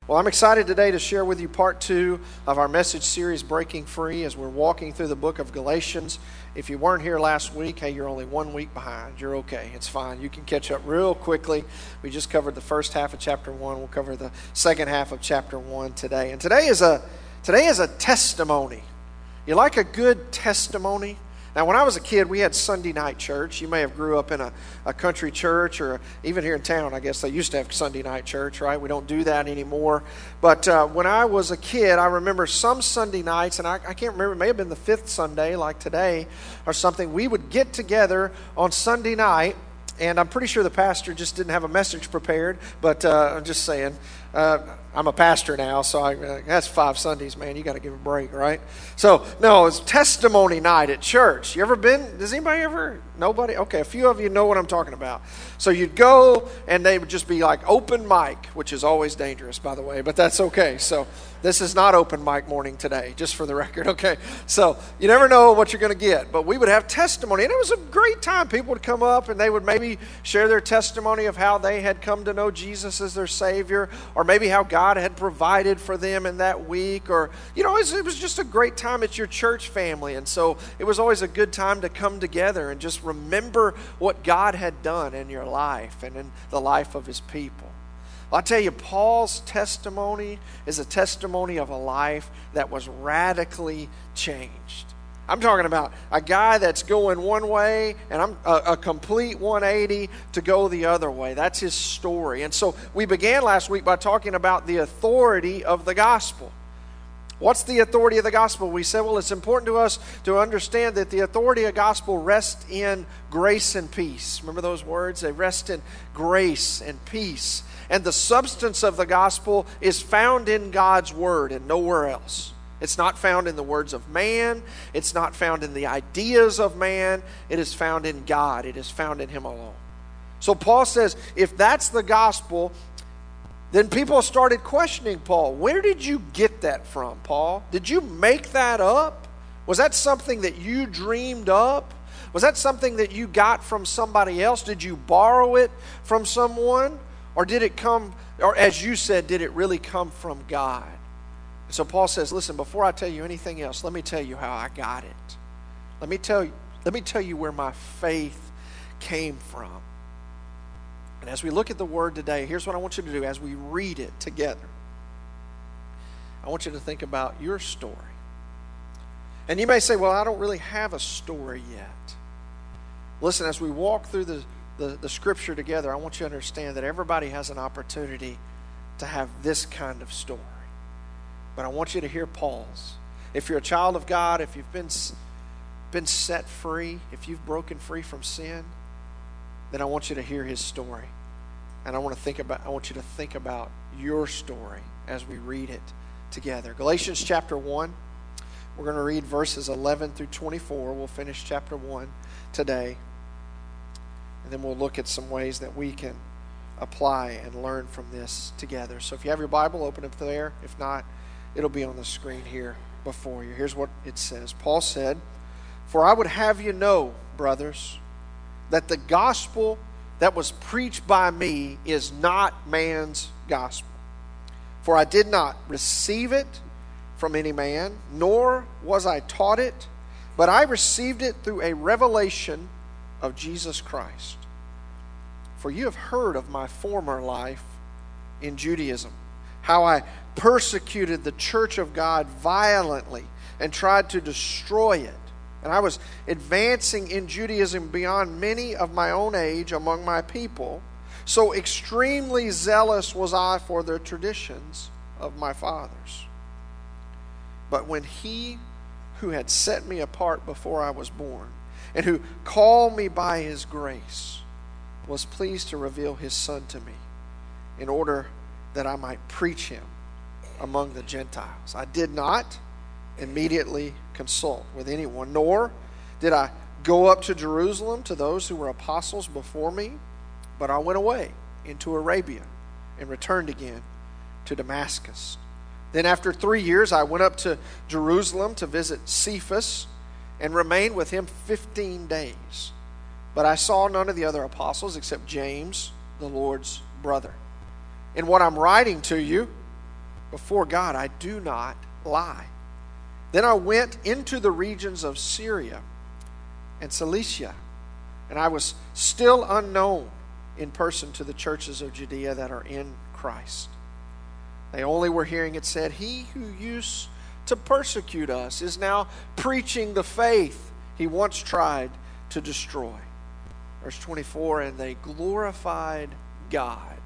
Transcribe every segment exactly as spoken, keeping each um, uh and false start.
Well, I'm excited today to share with you part two of our message series, Breaking Free, as we're walking through the book of Galatians. If you weren't here last week, hey, you're only one week behind. You're okay. It's fine. You can catch up real quickly. We just covered the first half of chapter one. We'll cover the second half of chapter one today. And today is a today is a testimony. You like a good testimony? Now, when I was a kid, we had Sunday night church. You may have grew up in a, a country church, or even here in town, I guess they used to have Sunday night church, right? We don't do that anymore. But uh, when I was a kid, I remember some Sunday nights, and I, I can't remember, it may have been the fifth Sunday, like today, or something. We would get together on Sunday night, and I'm pretty sure the pastor just didn't have a message prepared, but uh, I'm just saying, uh, I'm a pastor now, so I, uh, that's five Sundays, man. You got to give a break, right? So, no, it's testimony night at church. You ever been? Does anybody ever? Nobody? Okay, a few of you know what I'm talking about. So you'd go, and they would just be like open mic, which is always dangerous, by the way, but that's okay. So this is not open mic morning today, just for the record, okay? So you never know what you're going to get, but we would have testimony, and it was a great time. People would come up, and they would maybe share their testimony of how they had come to know Jesus as their Savior, or maybe how God had provided for them in that week, or, you know, it was, it was just a great time at your church family, and so it was always a good time to come together and just remember what God had done in your life and in the life of His people. I'll tell you, Paul's testimony is a testimony of a life that was radically changed. I'm talking about a guy that's going one way, and I'm a, a complete one eighty to go the other way. That's his story. And so we began last week by talking about the authority of the gospel. What's the authority of the gospel? We said, well, it's important to us to understand that the authority of the gospel rests in grace and peace. Remember those words? They rest in grace and peace. And the substance of the gospel is found in God's word and nowhere else. It's not found in the words of man. It's not found in the ideas of man. It is found in God. It is found in Him alone. So Paul says, if that's the gospel, then people started questioning Paul. Where did you get that from, Paul? Did you make that up? Was that something that you dreamed up? Was that something that you got from somebody else? Did you borrow it from someone? Or did it come, or as you said, did it really come from God? So Paul says, listen, before I tell you anything else, let me tell you how I got it. Let me tell you, let me tell you where my faith came from. And as we look at the word today, here's what I want you to do as we read it together. I want you to think about your story. And you may say, well, I don't really have a story yet. Listen, as we walk through the, the, the scripture together, I want you to understand that everybody has an opportunity to have this kind of story. But I want you to hear Paul's. If you're a child of God, if you've been, been set free, if you've broken free from sin, then I want you to hear his story. And I want to think about I want you to think about your story as we read it together. Galatians chapter one. We're going to read verses eleven through twenty-four. We'll finish chapter one today. And then we'll look at some ways that we can apply and learn from this together. So if you have your Bible, open it there. If not, it'll be on the screen here before you. Here's what it says. Paul said, "For I would have you know, brothers, that the gospel that was preached by me is not man's gospel. For I did not receive it from any man, nor was I taught it, but I received it through a revelation of Jesus Christ. For you have heard of my former life in Judaism, how I persecuted the church of God violently and tried to destroy it. And I was advancing in Judaism beyond many of my own age among my people. So extremely zealous was I for the traditions of my fathers. But when He who had set me apart before I was born, and who called me by His grace, was pleased to reveal His Son to me, in order that I might preach Him among the Gentiles, I did not immediately consult with anyone, nor did I go up to Jerusalem to those who were apostles before me, but I went away into Arabia and returned again to Damascus. Then after three years I went up to Jerusalem to visit Cephas and remained with him fifteen days. But I saw none of the other apostles except James, the Lord's brother. In what I'm writing to you, Before God, I do not lie. Then I went into the regions of Syria and Cilicia, and I was still unknown in person to the churches of Judea that are in Christ. They only were hearing it said, he who used to persecute us is now preaching the faith he once tried to destroy. Verse twenty-four, and they glorified God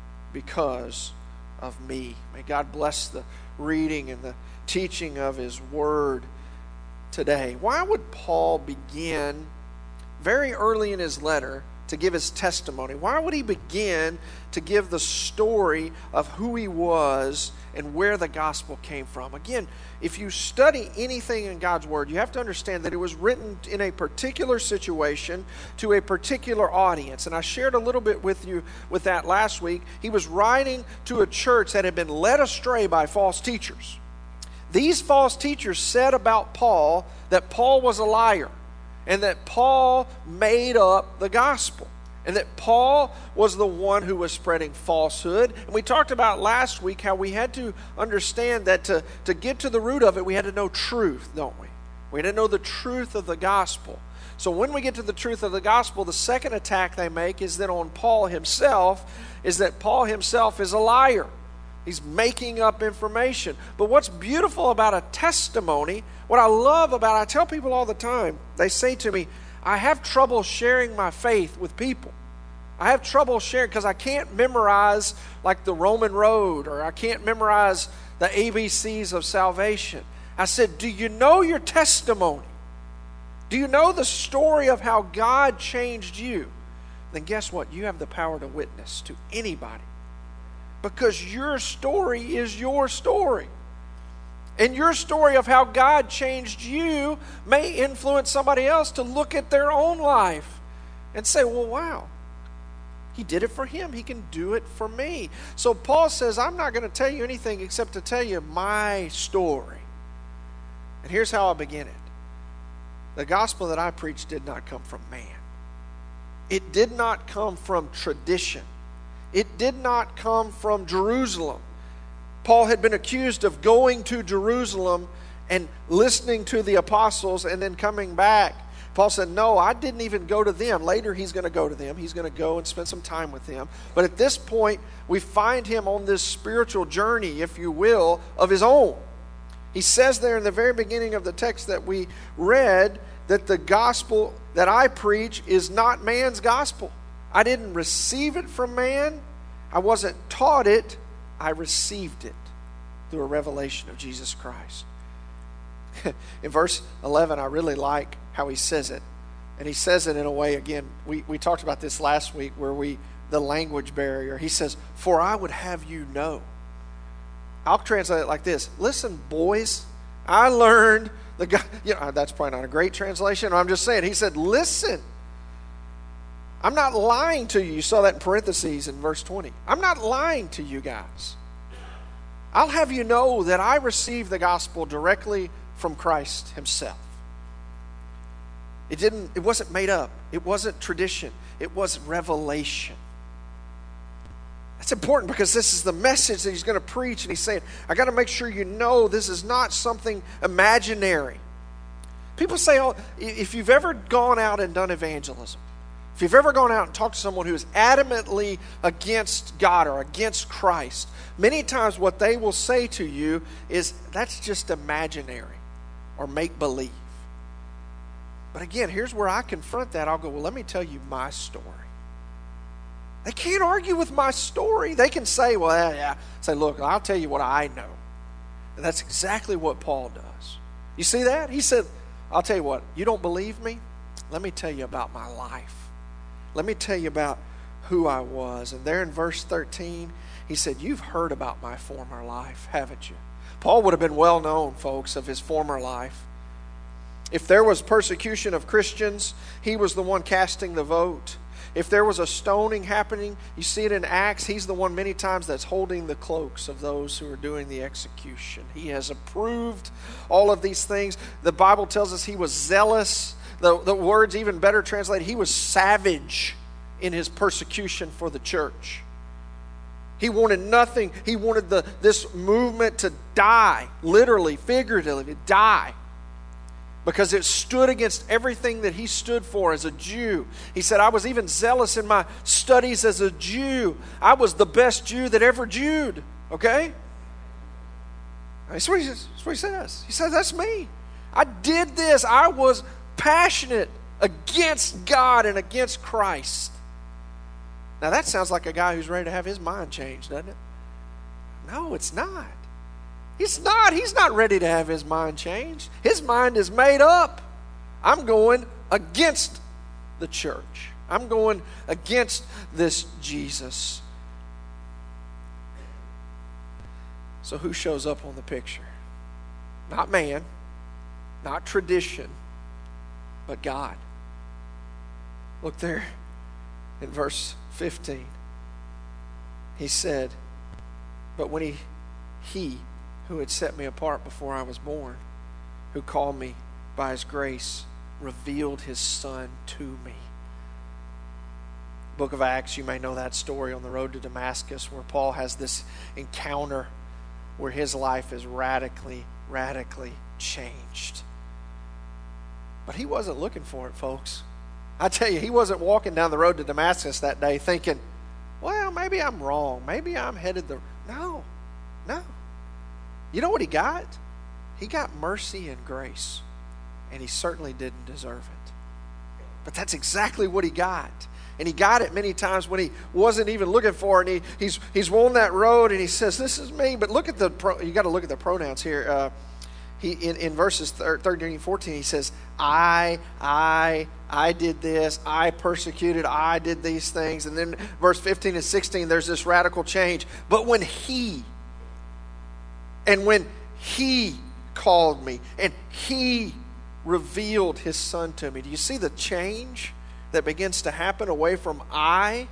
because of me. May God bless the reading and the teaching of His Word today. Why would Paul begin very early in his letter to give his testimony? Why would he begin to give the story of who he was and where the gospel came from? Again, if you study anything in God's Word, you have to understand that it was written in a particular situation to a particular audience. And I shared a little bit with you with that last week. He was writing to a church that had been led astray by false teachers. These false teachers said about Paul that Paul was a liar, and that Paul made up the gospel, and that Paul was the one who was spreading falsehood. And we talked about last week how we had to understand that to, to get to the root of it, we had to know truth, don't we? We had to know the truth of the gospel. So when we get to the truth of the gospel, the second attack they make is that on Paul himself, is that Paul himself is a liar. He's making up information. But what's beautiful about a testimony, what I love about it, I tell people all the time, they say to me, I have trouble sharing my faith with people. I have trouble sharing because I can't memorize like the Roman road, or I can't memorize the A B Cs of salvation. I said, do you know your testimony? Do you know the story of how God changed you? Then guess what? You have the power to witness to anybody. Because your story is your story. And your story of how God changed you may influence somebody else to look at their own life and say, well, wow, He did it for him. He can do it for me. So Paul says, I'm not going to tell you anything except to tell you my story. And here's how I begin it. The gospel that I preached did not come from man. It did not come from tradition. It did not come from Jerusalem. Paul had been accused of going to Jerusalem and listening to the apostles and then coming back. Paul said, no, I didn't even go to them. Later he's going to go to them. He's going to go and spend some time with them. But at this point, we find him on this spiritual journey, if you will, of his own. He says there in the very beginning of the text that we read that the gospel that I preach is not man's gospel. I didn't receive it from man. I wasn't taught it. I received it through a revelation of Jesus Christ. In verse eleven, I really like how he says it. And he says it in a way, again, we, we talked about this last week where we, the language barrier. He says, for I would have you know. I'll translate it like this. Listen, boys, I learned the God, you know, that's probably not a great translation. I'm just saying, he said, listen, I'm not lying to you. You saw that in parentheses in verse twenty. I'm not lying to you guys. I'll have you know that I received the gospel directly from Christ himself. It didn't, it wasn't made up. It wasn't tradition. It was revelation. That's important because this is the message that he's going to preach, and he's saying, I got to make sure you know this is not something imaginary. People say, oh, if you've ever gone out and done evangelism, if you've ever gone out and talked to someone who is adamantly against God or against Christ, many times what they will say to you is, that's just imaginary or make-believe. But again, here's where I confront that. I'll go, well, let me tell you my story. They can't argue with my story. They can say, well, yeah, yeah. Say, look, I'll tell you what I know. And that's exactly what Paul does. You see that? He said, I'll tell you what, you don't believe me? Let me tell you about my life. Let me tell you about who I was. And there in verse thirteen, he said, you've heard about my former life, haven't you? Paul would have been well known, folks, of his former life. If there was persecution of Christians, he was the one casting the vote. If there was a stoning happening, you see it in Acts, he's the one many times that's holding the cloaks of those who are doing the execution. He has approved all of these things. The Bible tells us he was zealous. The, the word's even better translated, he was savage in his persecution for the church. He wanted nothing. He wanted the, this movement to die, literally, figuratively, to die. Because it stood against everything that he stood for as a Jew. He said, I was even zealous in my studies as a Jew. I was the best Jew that ever Jewed. Okay? That's what he, that's what he says. He says, that's me. I did this. I was passionate against God and against Christ. Now that sounds like a guy who's ready to have his mind changed, doesn't it? No, it's not. He's not. He's not ready to have his mind changed. His mind is made up. I'm going against the church. I'm going against this Jesus. So who shows up on the picture? Not man, not tradition, but God. Look there in verse fifteen. He said, but when he, he who had set me apart before I was born, who called me by his grace, revealed his Son to me. Book of Acts, you may know that story on the road to Damascus where Paul has this encounter where his life is radically, radically changed. But he wasn't looking for it, folks. I tell you, he wasn't walking down the road to Damascus that day thinking, well, maybe I'm wrong. Maybe I'm headed the... No, no. You know what he got? He got mercy and grace. And he certainly didn't deserve it. But that's exactly what he got. And he got it many times when he wasn't even looking for it. And he, he's, he's on that road and he says, this is me. But look at the, pro, you got to look at the pronouns here. Uh, he in, in verses thirteen and fourteen, he says, I, I, I did this. I persecuted. I did these things. And then verse fifteen and sixteen, there's this radical change. But when he, and when he called me, and he revealed his Son to me. Do you see the change that begins to happen away from I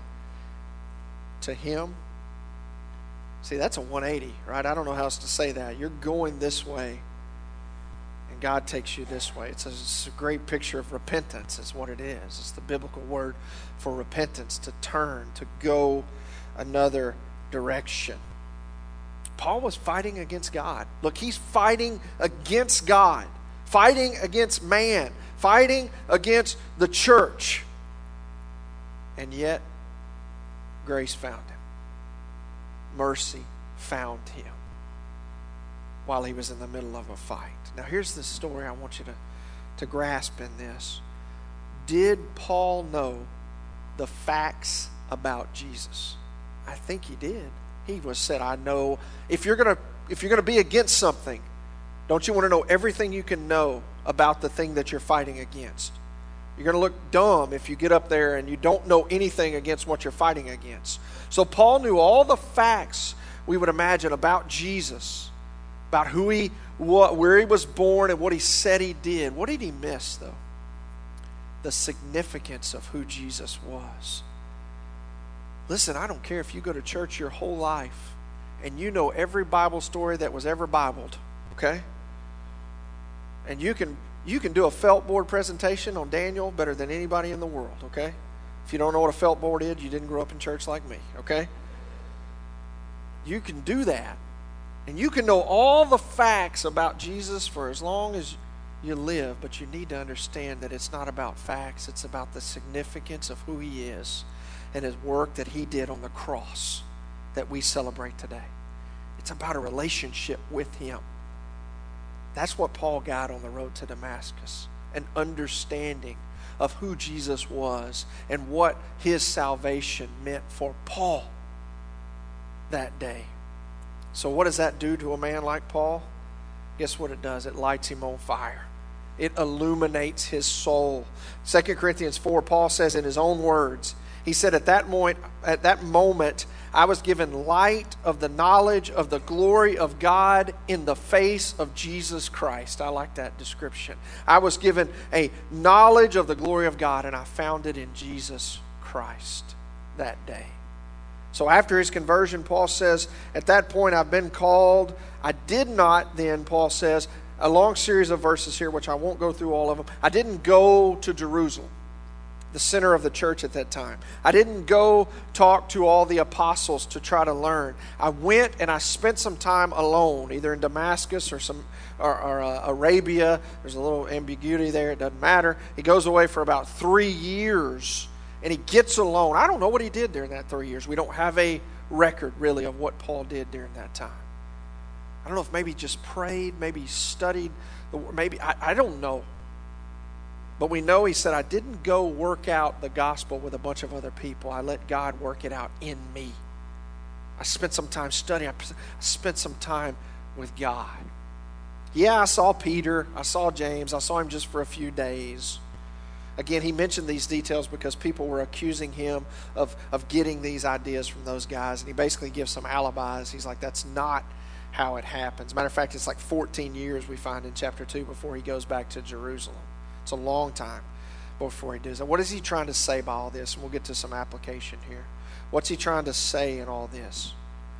to him? See, that's a one eighty, right? I don't know how else to say that. You're going this way, and God takes you this way. It's a, it's a great picture of repentance is what it is. It's the biblical word for repentance, to turn, to go another direction. Paul was fighting against God. Look, he's fighting against God, fighting against man, fighting against the church. And yet, grace found him. Mercy found him while he was in the middle of a fight. Now, here's the story I want you to, to grasp in this. Did Paul know the facts about Jesus? I think he did. He was said, I know, if you're gonna if you're gonna be against something, don't you want to know everything you can know about the thing that you're fighting against? You're going to look dumb if you get up there and you don't know anything against what you're fighting against. So Paul knew all the facts we would imagine about Jesus, about who he, what, where he was born and what he said he did. What did he miss, though? The significance of who Jesus was. Listen, I don't care if you go to church your whole life and you know every Bible story that was ever Bibled, okay? And you can you can do a felt board presentation on Daniel better than anybody in the world, okay? If you don't know what a felt board is, you didn't grow up in church like me, okay? You can do that. And you can know all the facts about Jesus for as long as you live, but you need to understand that it's not about facts. It's about the significance of who he is and his work that he did on the cross that we celebrate today. It's about a relationship with him. That's what Paul got on the road to Damascus, an understanding of who Jesus was and what his salvation meant for Paul that day. So what does that do to a man like Paul? Guess what it does? It lights him on fire. It illuminates his soul. Second Corinthians four, Paul says in his own words, he said, at that moment, at that moment, I was given light of the knowledge of the glory of God in the face of Jesus Christ. I like that description. I was given a knowledge of the glory of God, and I found it in Jesus Christ that day. So after his conversion, Paul says, at that point I've been called. I did not then, Paul says, a long series of verses here, which I won't go through all of them. I didn't go to Jerusalem. the center of the church at that time. I didn't go talk to all the apostles to try to learn. I went and I spent some time alone, either in Damascus or some or, or uh, Arabia. There's a little ambiguity there. It doesn't matter. He goes away for about three years, and he gets alone. I don't know what he did during that three years. We don't have a record, really, of what Paul did during that time. I don't know if maybe he just prayed, maybe he studied, maybe, I, I don't know. But we know he said, I didn't go work out the gospel with a bunch of other people. I let God work it out in me. I spent some time studying. I spent some time with God. Yeah, I saw Peter. I saw James. I saw him just for a few days. Again, he mentioned these details because people were accusing him of, of getting these ideas from those guys. And he basically gives some alibis. He's like, that's not how it happens. Matter of fact, it's like fourteen years we find in chapter two before he goes back to Jerusalem. It's a long time before he does that. What is he trying to say by all this? And we'll get to some application here. What's he trying to say in all this?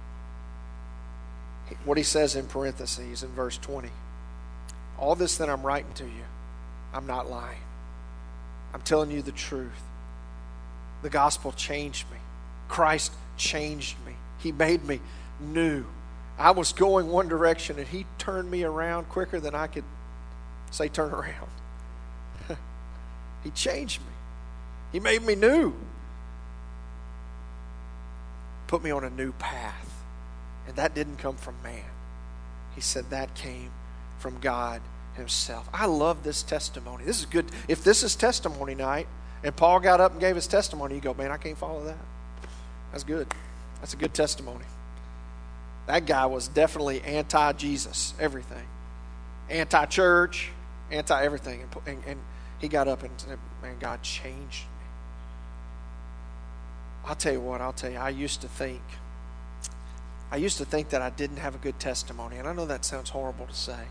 What he says in parentheses in verse twenty. All this that I'm writing to you, I'm not lying. I'm telling you the truth. The gospel changed me. Christ changed me. He made me new. I was going one direction and he turned me around quicker than I could say turn around. He changed me. He made me new. Put me on a new path. And that didn't come from man. He said that came from God himself. I love this testimony. This is good. If this is testimony night and Paul got up and gave his testimony, you go, man, I can't follow that. That's good. That's a good testimony. That guy was definitely anti-Jesus, everything. Anti-church, anti-everything. And, and, and he got up and said, man, God changed me. I'll tell you what, I'll tell you, I used to think, I used to think that I didn't have a good testimony. And I know that sounds horrible to say.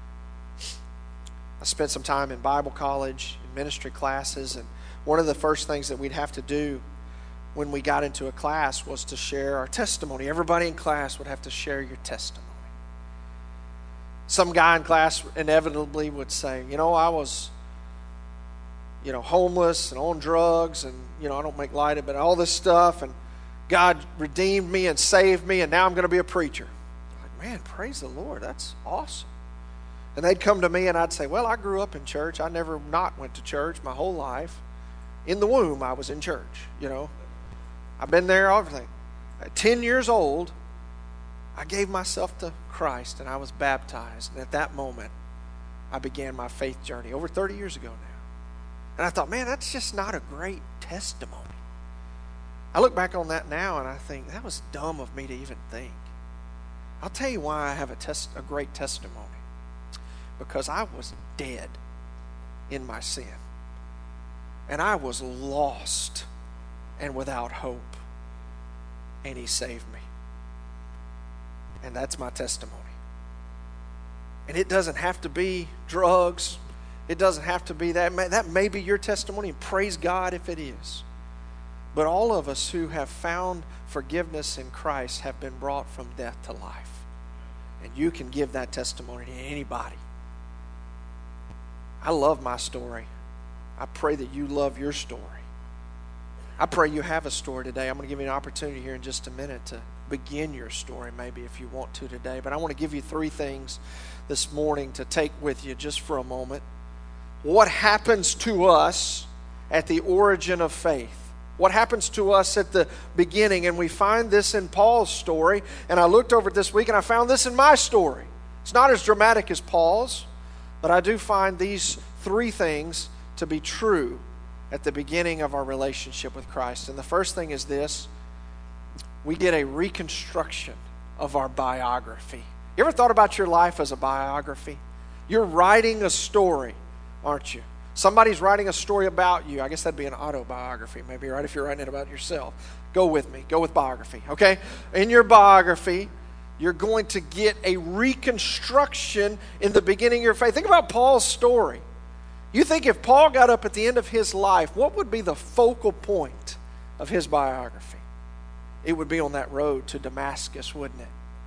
I spent some time in Bible college, in ministry classes, and one of the first things that we'd have to do when we got into a class was to share our testimony. Everybody in class would have to share your testimony. Some guy in class inevitably would say, you know, I was, you know, homeless and on drugs, and, you know, I don't make light of it, all this stuff, and God redeemed me and saved me, and now I'm going to be a preacher. I'm like, man, praise the Lord, that's awesome. And they'd come to me and I'd say, well, I grew up in church. I never not went to church my whole life. In the womb, I was in church, you know. I've been there, everything. At ten years old, I gave myself to Christ and I was baptized. And at that moment, I began my faith journey over thirty years ago now. And I thought, man, that's just not a great testimony. I look back on that now and I think, that was dumb of me to even think. I'll tell you why I have a, test, a great testimony. Because I was dead in my sin. And I was lost and without hope. And he saved me. And that's my testimony. And it doesn't have to be drugs. It doesn't have to be that. That may be your testimony, and praise God if it is. But all of us who have found forgiveness in Christ have been brought from death to life. And you can give that testimony to anybody. I love my story. I pray that you love your story. I pray you have a story today. I'm going to give you an opportunity here in just a minute to begin your story, maybe if you want to today. But I want to give you three things this morning to take with you just for a moment. What happens to us at the origin of faith? What happens to us at the beginning? And we find this in Paul's story. And I looked over it this week and I found this in my story. It's not as dramatic as Paul's. But I do find these three things to be true at the beginning of our relationship with Christ. And the first thing is this: we get a reconstruction of our biography. You ever thought about your life as a biography? You're writing a story, aren't you? Somebody's writing a story about you. I guess that'd be an autobiography, maybe, right? If you're writing it about yourself. Go with me. Go with biography, okay? In your biography, you're going to get a reconstruction in the beginning of your faith. Think about Paul's story. You think if Paul got up at the end of his life, what would be the focal point of his biography? It would be on that road to Damascus, wouldn't it?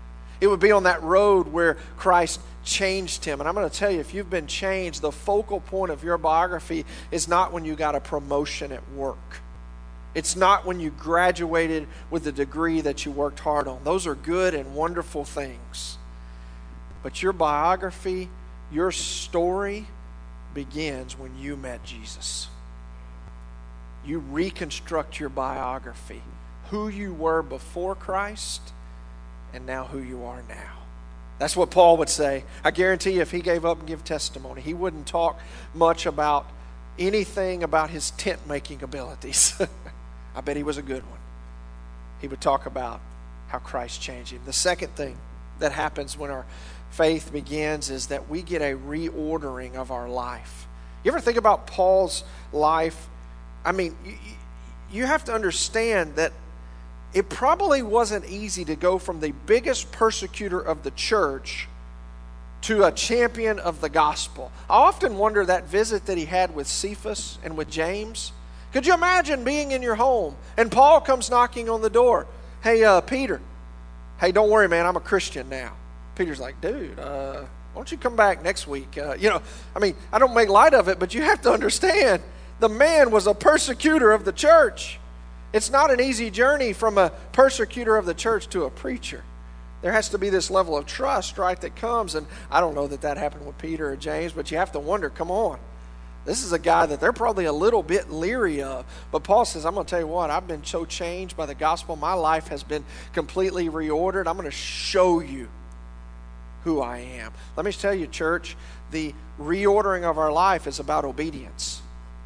It would be on that road where Christ changed him. And I'm going to tell you, if you've been changed, the focal point of your biography is not when you got a promotion at work. It's not when you graduated with the degree that you worked hard on. Those are good and wonderful things. But your biography, your story begins when you met Jesus. You reconstruct your biography, who you were before Christ and now who you are now. That's what Paul would say. I guarantee you if he gave up and gave testimony, he wouldn't talk much about anything about his tent-making abilities. I bet he was a good one. He would talk about how Christ changed him. The second thing that happens when our faith begins is that we get a reordering of our life. You ever think about Paul's life? I mean, you, you have to understand that it probably wasn't easy to go from the biggest persecutor of the church to a champion of the gospel. I often wonder that visit that he had with Cephas and with James. Could you imagine being in your home and Paul comes knocking on the door? Hey, uh, Peter. Hey, don't worry, man. I'm a Christian now. Peter's like, dude, uh, why don't you come back next week? Uh, you know, I mean, I don't make light of it, but you have to understand the man was a persecutor of the church. It's not an easy journey from a persecutor of the church to a preacher. There has to be this level of trust, right, that comes. And I don't know that that happened with Peter or James, but you have to wonder, come on. This is a guy that they're probably a little bit leery of. But Paul says, I'm going to tell you what, I've been so changed by the gospel. My life has been completely reordered. I'm going to show you who I am. Let me tell you, church, the reordering of our life is about obedience.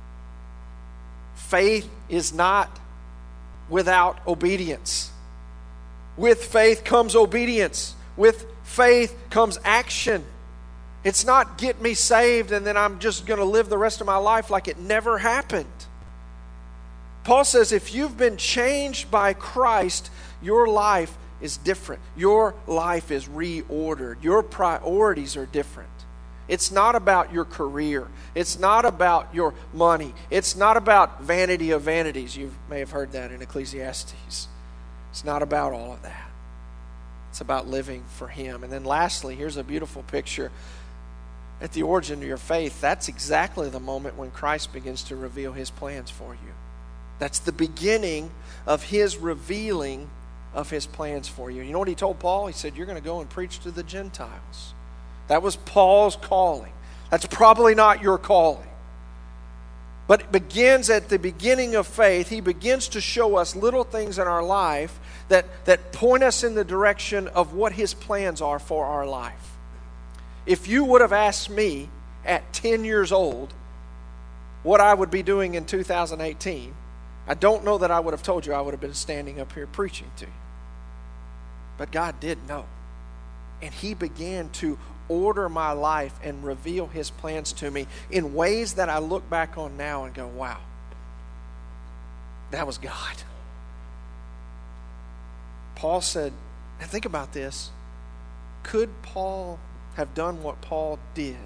Faith is not without obedience. With faith comes obedience. With faith comes action. It's not get me saved and then I'm just going to live the rest of my life like it never happened. Paul says if you've been changed by Christ, your life is different. Your life is reordered. Your priorities are different. It's not about your career. It's not about your money. It's not about vanity of vanities. You may have heard that in Ecclesiastes. It's not about all of that. It's about living for Him. And then lastly, here's a beautiful picture. At the origin of your faith, that's exactly the moment when Christ begins to reveal His plans for you. That's the beginning of His revealing of His plans for you. You know what He told Paul? He said, you're going to go and preach to the Gentiles. That was Paul's calling. That's probably not your calling. But it begins at the beginning of faith. He begins to show us little things in our life that, that point us in the direction of what His plans are for our life. If you would have asked me at ten years old what I would be doing in two thousand eighteen, I don't know that I would have told you I would have been standing up here preaching to you. But God did know. And He began to order my life and reveal His plans to me in ways that I look back on now and go, wow, that was God. Paul said, and think about this, could Paul have done what Paul did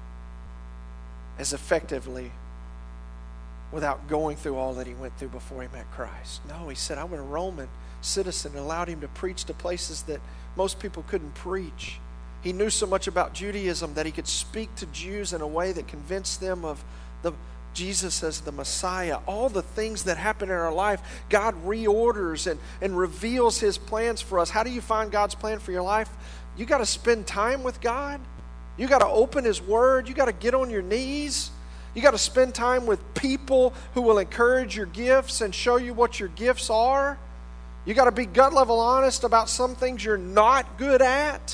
as effectively without going through all that he went through before he met Christ? No, he said, I was a Roman citizen and allowed him to preach to places that most people couldn't preach. He knew so much about Judaism that he could speak to Jews in a way that convinced them of the Jesus as the Messiah. All the things that happen in our life, God reorders and, and reveals His plans for us. How do you find God's plan for your life? You got to spend time with God. You got to open His Word. You got to get on your knees. You got to spend time with people who will encourage your gifts and show you what your gifts are. You got to be gut level honest about some things you're not good at.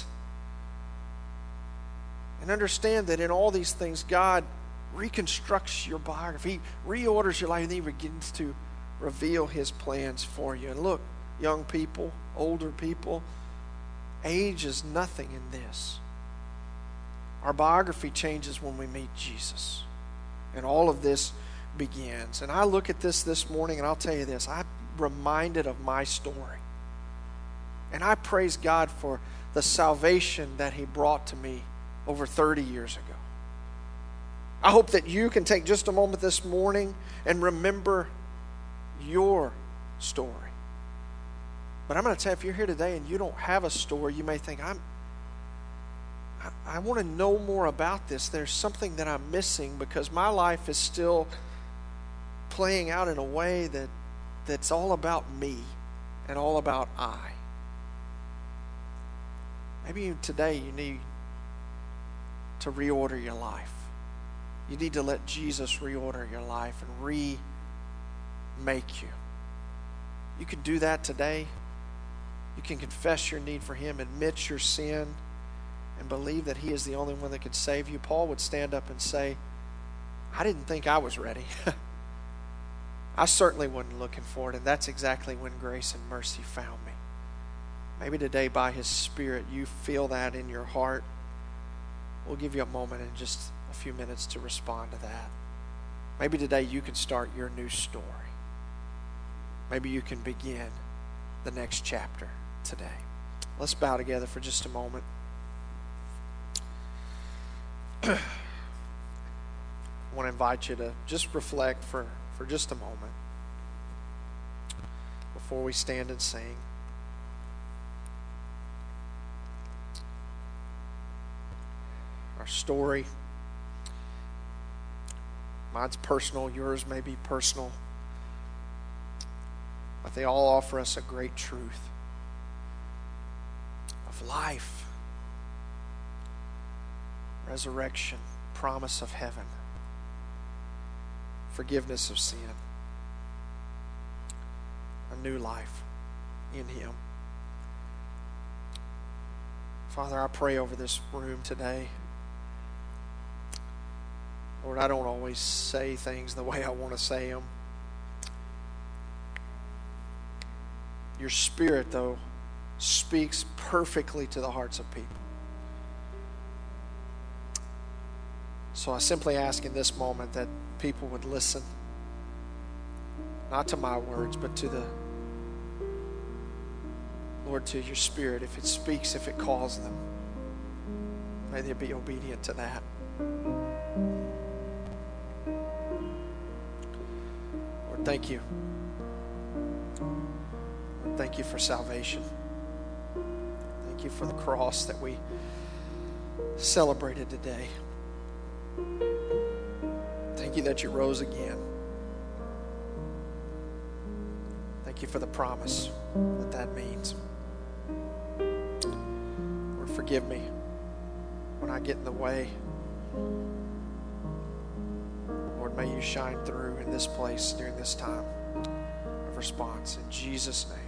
And understand that in all these things, God reconstructs your biography. He reorders your life, and He begins to reveal His plans for you. And look, young people, older people, age is nothing in this. Our biography changes when we meet Jesus. And all of this begins. And I look at this this morning, and I'll tell you this. I'm reminded of my story. And I praise God for the salvation that He brought to me over thirty years ago. I hope that you can take just a moment this morning and remember your story. But I'm going to tell you, if you're here today and you don't have a story, you may think, I'm, I, I want to know more about this. There's something that I'm missing because my life is still playing out in a way that that's all about me and all about I. Maybe today you need to reorder your life. You need to let Jesus reorder your life and remake you. You can do that today. You can confess your need for Him, admit your sin, and believe that He is the only one that can save you. Paul would stand up and say, I didn't think I was ready. I certainly wasn't looking for it, and that's exactly when grace and mercy found me. Maybe today by His Spirit you feel that in your heart. We'll give you a moment in just a few minutes to respond to that. Maybe today you can start your new story. Maybe you can begin the next chapter today. Let's bow together for just a moment. I want to invite you to just reflect for, for just a moment before we stand and sing. Our story, mine's personal, yours may be personal, but they all offer us a great truth of life, resurrection, promise of heaven, forgiveness of sin, a new life in Him. Father, I pray over this room today. Lord, I don't always say things the way I want to say them. Your Spirit, though, speaks perfectly to the hearts of people. So I simply ask in this moment that people would listen, not to my words, but to the, Lord, to your Spirit. If it speaks, if it calls them, may they be obedient to that. Lord, thank you. Lord, thank you for salvation. Thank you for the cross that we celebrated today. Thank you that you rose again. Thank you for the promise that that means. Lord, forgive me when I get in the way. Lord, may you shine through in this place during this time of response. In Jesus' name.